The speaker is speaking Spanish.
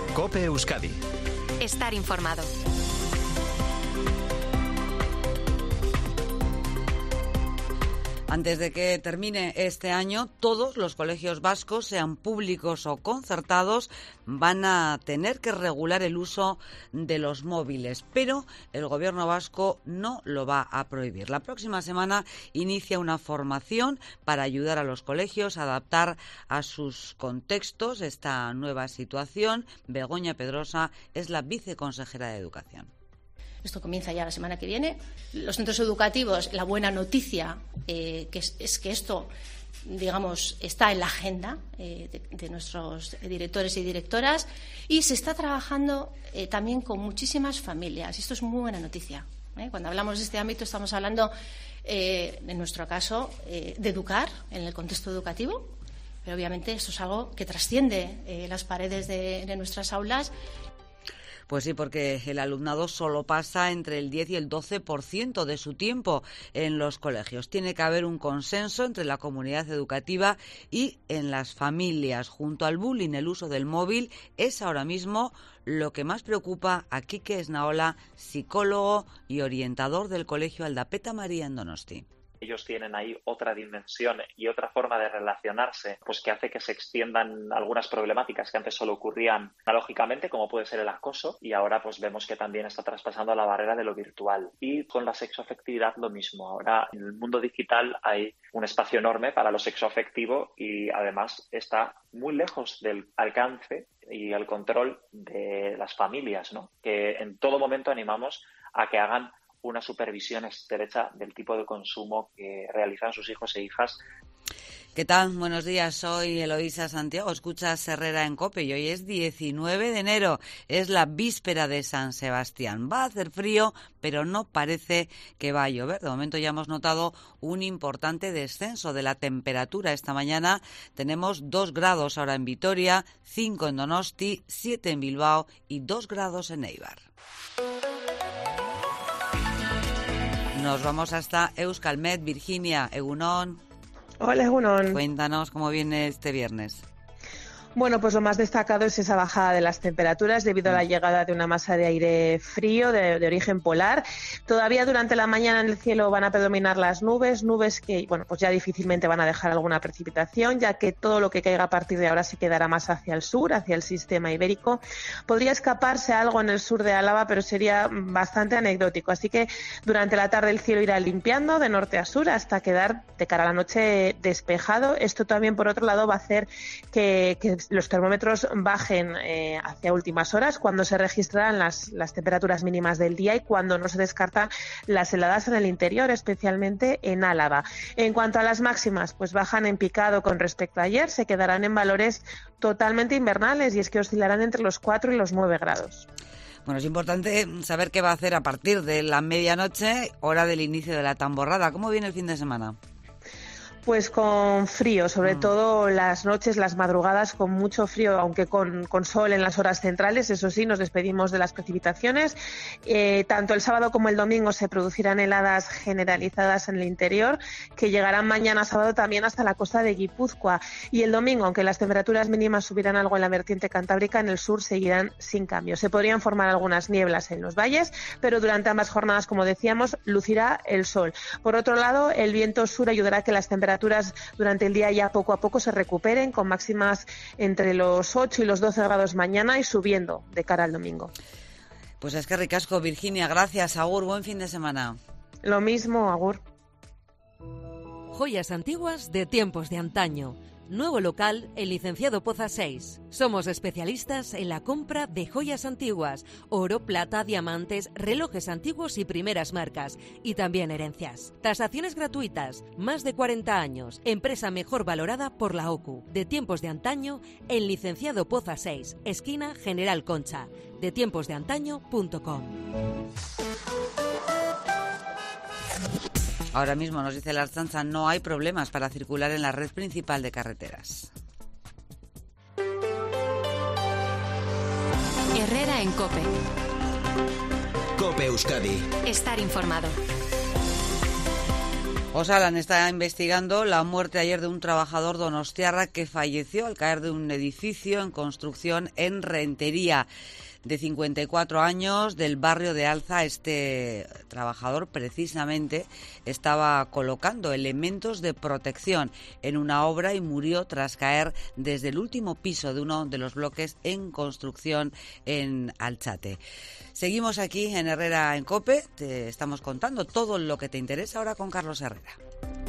COPE Euskadi. Estar informado. Antes de que termine este año, todos los colegios vascos, sean públicos o concertados, van a tener que regular el uso de los móviles, pero el Gobierno vasco no lo va a prohibir. La próxima semana inicia una formación para ayudar a los colegios a adaptar a sus contextos esta nueva situación. Begoña Pedrosa es la viceconsejera de Educación. Esto comienza ya la semana que viene. Los centros educativos, la buena noticia es que esto, digamos, está en la agenda de nuestros directores y directoras, y se está trabajando también con muchísimas familias. Esto es muy buena noticia. Cuando hablamos de este ámbito estamos hablando, en nuestro caso, de educar en el contexto educativo, pero obviamente esto es algo que trasciende las paredes de nuestras aulas. Pues sí, porque el alumnado solo pasa entre el 10 y el 12% de su tiempo en los colegios. Tiene que haber un consenso entre la comunidad educativa y en las familias. Junto al bullying, el uso del móvil es ahora mismo lo que más preocupa a Quique Esnaola, psicólogo y orientador del Colegio Aldapeta María en Donosti. Ellos tienen ahí otra dimensión y otra forma de relacionarse, pues que hace que se extiendan algunas problemáticas que antes solo ocurrían analógicamente, como puede ser el acoso, y ahora pues vemos que también está traspasando la barrera de lo virtual. Y con la sexoafectividad lo mismo. Ahora en el mundo digital hay un espacio enorme para lo sexoafectivo y además está muy lejos del alcance y el control de las familias, ¿no? Que en todo momento animamos a que hagan una supervisión estrecha del tipo de consumo que realizan sus hijos e hijas. ¿Qué tal? Buenos días, soy Eloísa Santiago, escuchas Herrera en COPE y hoy es 19 de enero, es la víspera de San Sebastián. Va a hacer frío, pero no parece que va a llover. De momento ya hemos notado un importante descenso de la temperatura. Esta mañana tenemos 2 grados ahora en Vitoria, 5 en Donosti, 7 en Bilbao y 2 grados en Eibar. Nos vamos hasta Euskalmet. Virginia, Egunon. Hola, Egunon. Cuéntanos cómo viene este viernes. Bueno, pues lo más destacado es esa bajada de las temperaturas debido a la llegada de una masa de aire frío de origen polar. Todavía durante la mañana en el cielo van a predominar las nubes que, bueno, pues ya difícilmente van a dejar alguna precipitación, ya que todo lo que caiga a partir de ahora se quedará más hacia el sur, hacia el sistema ibérico. Podría escaparse algo en el sur de Álava, pero sería bastante anecdótico. Así que durante la tarde el cielo irá limpiando de norte a sur hasta quedar de cara a la noche despejado. Esto también, por otro lado, va a hacer que los termómetros bajen hacia últimas horas, cuando se registrarán las temperaturas mínimas del día y cuando no se descartan las heladas en el interior, especialmente en Álava. En cuanto a las máximas, pues bajan en picado con respecto a ayer, se quedarán en valores totalmente invernales y es que oscilarán entre los 4 y los 9 grados. Bueno, es importante saber qué va a hacer a partir de la medianoche, hora del inicio de la tamborrada. ¿Cómo viene el fin de semana? Pues con frío, sobre todo las noches, las madrugadas con mucho frío, aunque con sol en las horas centrales. Eso sí, nos despedimos de las precipitaciones. Tanto el sábado como el domingo se producirán heladas generalizadas en el interior, que llegarán mañana sábado también hasta la costa de Guipúzcoa. Y el domingo, aunque las temperaturas mínimas subirán algo en la vertiente cantábrica, en el sur seguirán sin cambio. Se podrían formar algunas nieblas en los valles, pero durante ambas jornadas, como decíamos, lucirá el sol. Por otro lado, el viento sur ayudará a que las temperaturas durante el día ya poco a poco se recuperen, con máximas entre los 8 y los 12 grados mañana y subiendo de cara al domingo. Pues es que ricasco, Virginia, gracias, agur, buen fin de semana. Lo mismo, agur. Joyas antiguas de tiempos de antaño. Nuevo local en Licenciado Poza 6. Somos especialistas en la compra de joyas antiguas, oro, plata, diamantes, relojes antiguos y primeras marcas, y también herencias. Tasaciones gratuitas, más de 40 años, empresa mejor valorada por la OCU. De tiempos de antaño en Licenciado Poza 6, esquina General Concha. detiemposdeantaño.com. Ahora mismo, nos dice la Ertzaintza, no hay problemas para circular en la red principal de carreteras. Herrera en COPE. COPE Euskadi. Estar informado. Osalan está investigando la muerte ayer de un trabajador donostiarra que falleció al caer de un edificio en construcción en Rentería. De 54 años, del barrio de Alza, este trabajador precisamente estaba colocando elementos de protección en una obra y murió tras caer desde el último piso de uno de los bloques en construcción en Alchate. Seguimos aquí en Herrera en COPE, te estamos contando todo lo que te interesa ahora con Carlos Herrera.